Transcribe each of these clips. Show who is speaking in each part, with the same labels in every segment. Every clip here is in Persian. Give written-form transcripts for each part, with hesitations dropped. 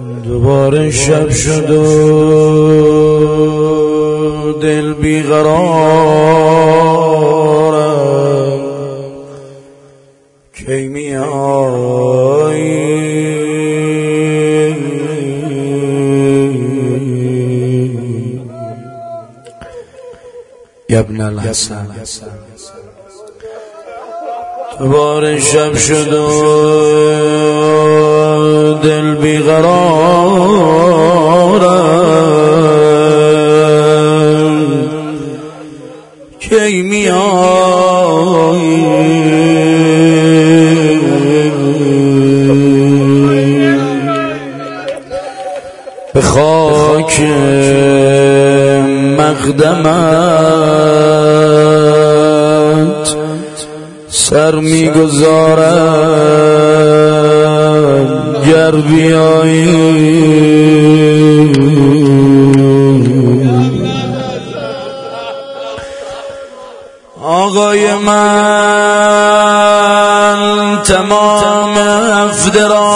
Speaker 1: دوباره شب شد و دل بیقرارم، کی میایی یا ابن الحسن. دوباره شب شد و دل بیقرارم، کی میایی به خاک مقدمت سر میگذارم گر بیایی. آقای من تمام هفته را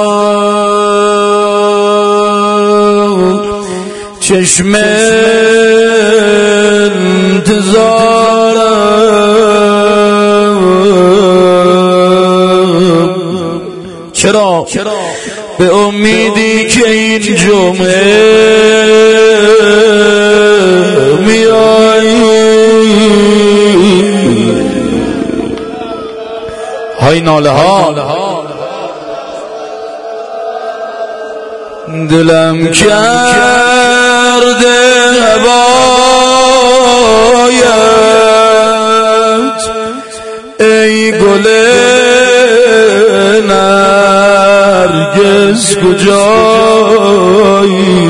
Speaker 1: چشم انتظارم، چرا؟ به امیدی که این جمعه میایی. های ناله ها دلم کرده هوایت، ای گل نرگس کجایی؟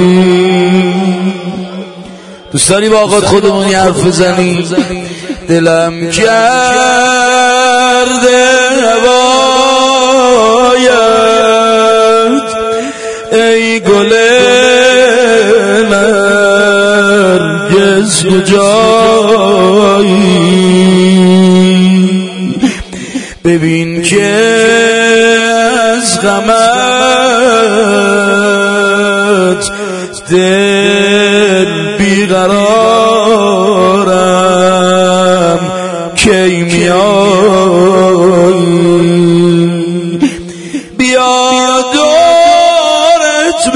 Speaker 1: دوست داری با آقات خودمونی حرف بزنی؟ دلم کرده هوایت، ای گل نرگس کجایی؟ ببین که از غمت دل بیقرارم، کی میایی؟ بیا دورت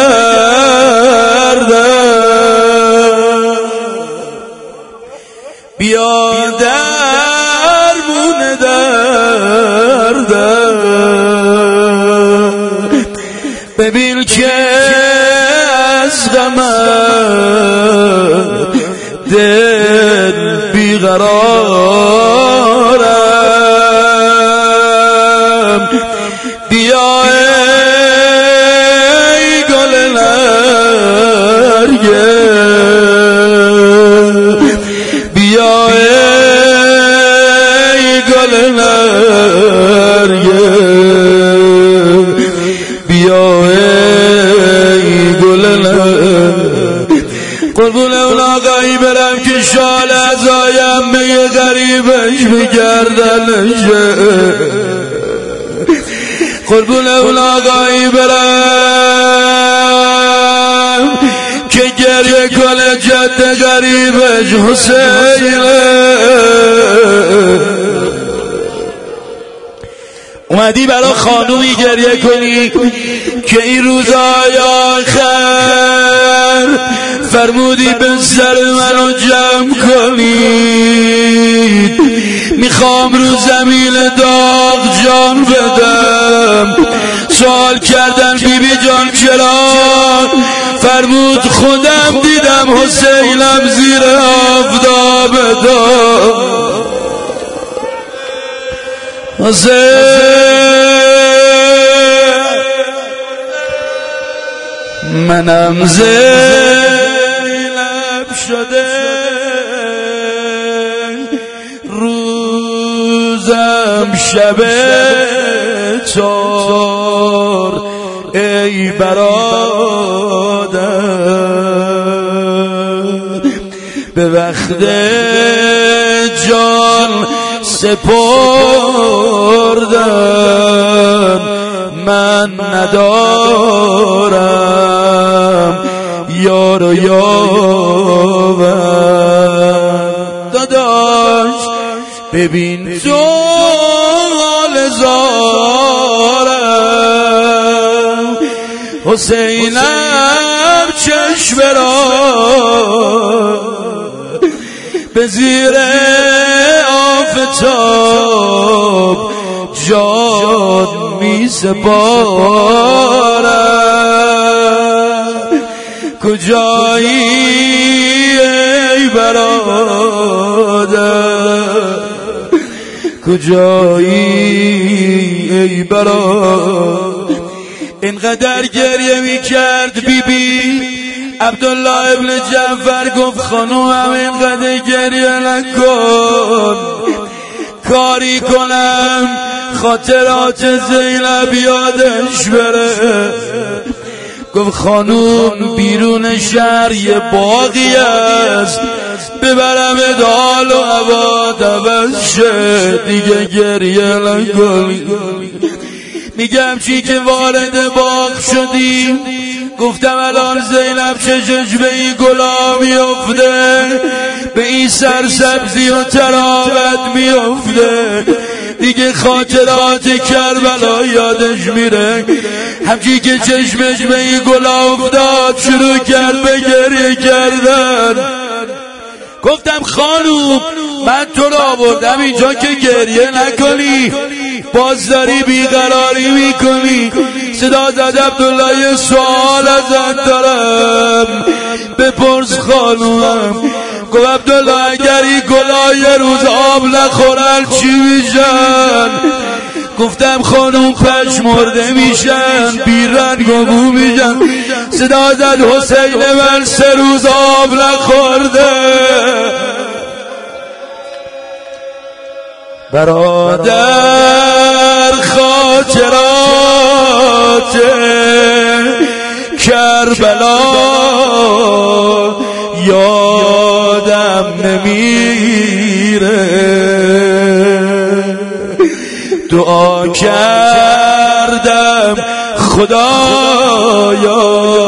Speaker 1: بگردم، بیا درمون دردم، ببین که از غمت دل بیقرارم. بیا ای گل نرگس، بیا ای گل نرگس، بیا ای گل نرگس. قربون اون آقایی برم که شال ازایم به یه غریبش بگردنشه. قربون اون آقایی برم که گریه کنه جد غریبش حسینه. اومدی برا خانومی گریه کنی که این روزهای آخر فرمودی به سر منو جمع کنید، میخوام رو زمین داغ جان بدم. سوال کردن بیبی جان چرا؟ فرمود خودم دیدم حسینم زیر آفتاب داغ. منم زینب شده روزم شب چار، ای برادر به وقت جان سپردم من ندارم یار و یاور. داداش ببین تو حال زارم، حسینم چشم را به زیر آفتاب جان می سپارم. کجایی ای برادر، کجایی ای برادر. اینقدر گریه می کرد بی عبدالله ابن جعفر گفت خانومم اینقدر گریه نکن، کاری کنم خاطرات زینب یادش بره. گفت خانوم بیرون شهر یه باغی است، ببرم حال و هوا عوض شه، دیگه گریه نکنی. میگم چی که وارد باغ شدیم، گفتم الان زینب چشش به این گلا میافته، به این سرسبزی و تراوت میافته، دیگه خاطرات کربلا یادش میره. همچی که چشمش به این گلا افتاد شروع کرد به گریه کردن. گفتم خانوم من تو رو آوردم اینجا که گریه نکنی، باز داری بیقراری میکنی. صدا زد عبدالله یه سوال ازت دارم بپرس خانومم. گفت عبدالله اگر این گلا یه روز آب نخورن چی میشن؟ گفتم خانوم پشمرده میشن، بیرنگ و بو میشن. صدا زد حسین من 3 روز آب نخورده. برادر خاطرات کربلا یادم نمیره، دعا کردم خدایا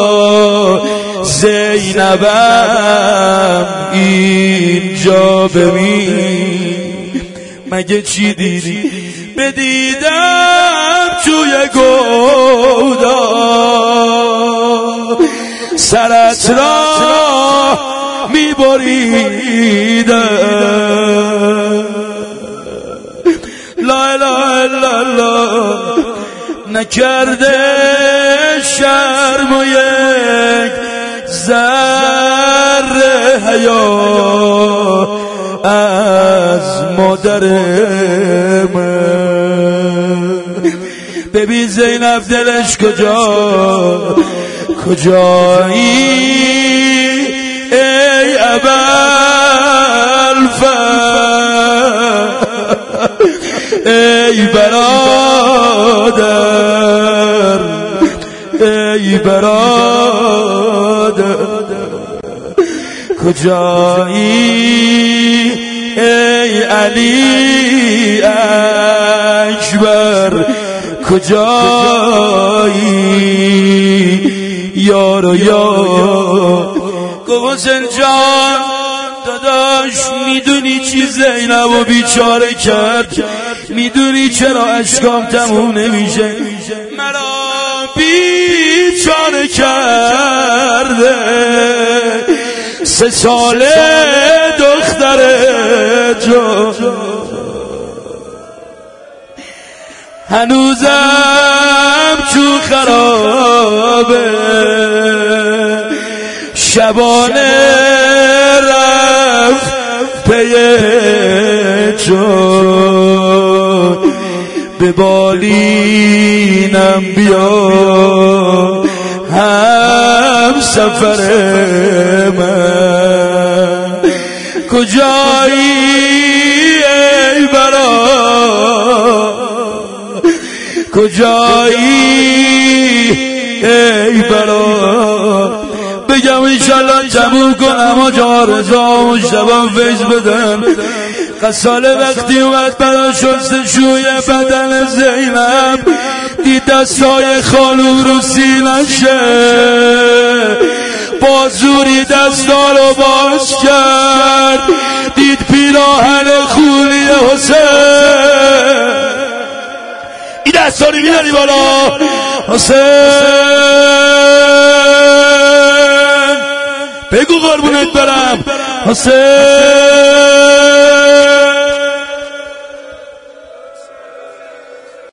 Speaker 1: زینبم اینجا ببین. مگه چی دیدی؟ بدیدم توی گودا سرت را میبریدم. لا اله الا الله نکرده شرم و یک ذره حیا از مادر من. ببین زینب دلش کجایی ای ابوالفضل، ای برادر، ای برادر. کجایی ای علی اکبر، کجایی یار و یار. گفت حسین جان داداش میدونی چی زینب و بیچاره کرد؟ میدونی چرا اشکام تموم نمیشه؟ مرا بیچاره کرده 3 ساله دختر جو، هنوزم چون خرابه، شبانه رفت پی چون به بالینم بیا هم سفر من. کجایی ای برادر، کجایی ای برادر. بگم انشالله تموم کنم و جا رضا مجتبی فیض بدن. قصاله وقتی اومد برا شستشوی بدن زینب دید دستای خانوم رو سینشه، با زوری دستا رو باز کرد، دید پیراهن خونی حسین. این دستا رو میداری بالا حسین، بگو قربونت برم حسین.